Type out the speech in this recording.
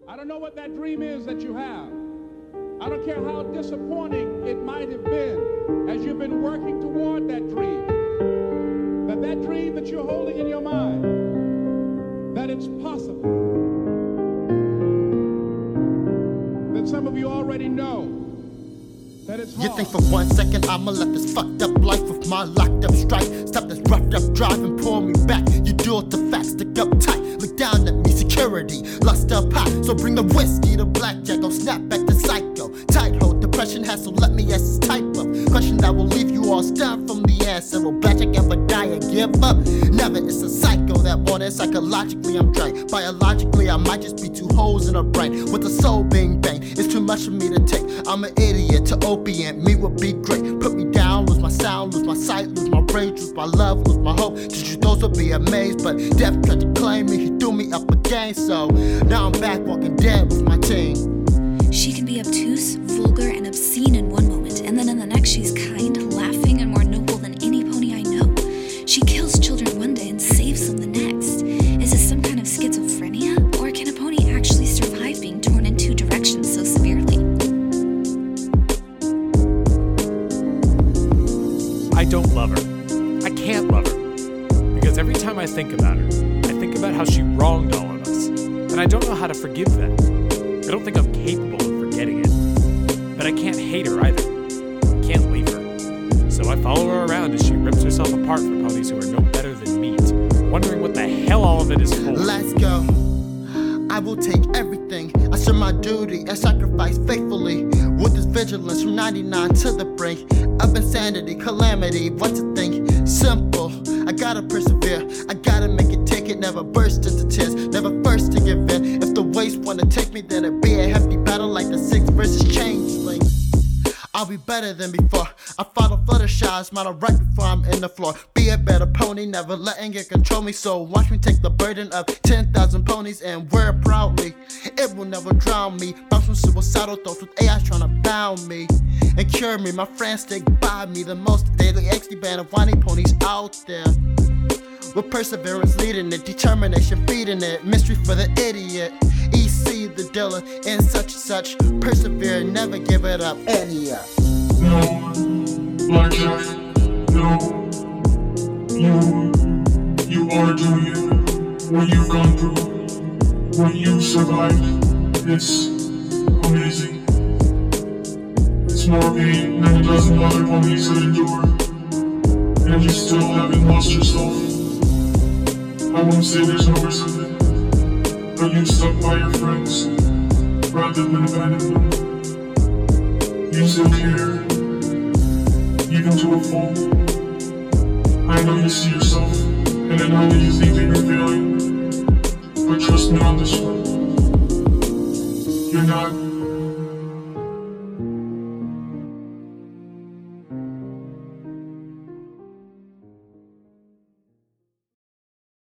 I don't know what that dream is that you have. I don't care how disappointing it might have been as you've been working toward that dream. That dream that you're holding in your mind, that it's possible. That some of you already know that it's hard. You think for 1 second I'ma let this fucked up life with my locked up strike stop this roughed up drive and pull me back? You do it the facts, stick up tight, look down at me, security, lust up high. So bring the whiskey, the blackjack, go snap back to psycho. Tight hold, depression has, so let me ask this type of question that will leave you all stunned from the answer. Will blackjack ever die or give up? Never, it's a psycho that want it. Psychologically I'm drank, biologically I might just be two holes in a brain with a soul being banged. It's too much for me to take, I'm an idiot to opiate, me would be great. Put me down, lose my sound, lose my sight, lose my rage, lose my love, lose my hope. Just you those would be amazed, but death tried to claim me, he threw me up again. So now I'm back walking dead with my team. She can be obtuse, vulgar, and obscene in one moment, and then in the next she's kind, laughing, and more noble than any pony I know. She kills children one day and saves them the next. Is this some kind of schizophrenia? Or can a pony actually survive being torn in two directions so severely? I don't love her. I can't love her. Because every time I think about her, I think about how she wronged all of us. And I don't know how to forgive that. I don't think I'm capable of forgetting it. But I can't hate her either. I can't leave her. So I follow her around as she rips herself apart for ponies who are no better than meat, wondering what the hell all of it is for. Let's go. I will take everything. I serve my duty and sacrifice faithfully. With this vigilance from 99 to the brink of insanity, calamity. What's the thing? Simple. I gotta persevere. I gotta make it, take it. Never burst into tears. Never first to give in. If the waste wanna take me, then it'll be a hefty battle like the 6 versus changeling. I'll be better than before. I follow Fluttershy, smile right before I'm in the floor. Be a better pony, never letting it control me. So watch me take the burden of 10,000 ponies and wear it proudly. It will never drown me. Bounce from suicidal thoughts with AI trying to bound me and cure me. My friends stick by me, the most daily XD band of whiny ponies out there. With perseverance leading it, determination feeding it, mystery for the idiot. EC the dealer and such, persevere, never give it up. Enya. No, Blackjack, no. You are doing it. What you've gone through, what you've survived, it's amazing. It's more pain than a dozen other ponies that endure, and you still haven't lost yourself. I won't say there's no risk of it, but you stuck by your friends rather than abandon them. You still care, even to a fault. I know you see yourself, and I know that you think that you're failing,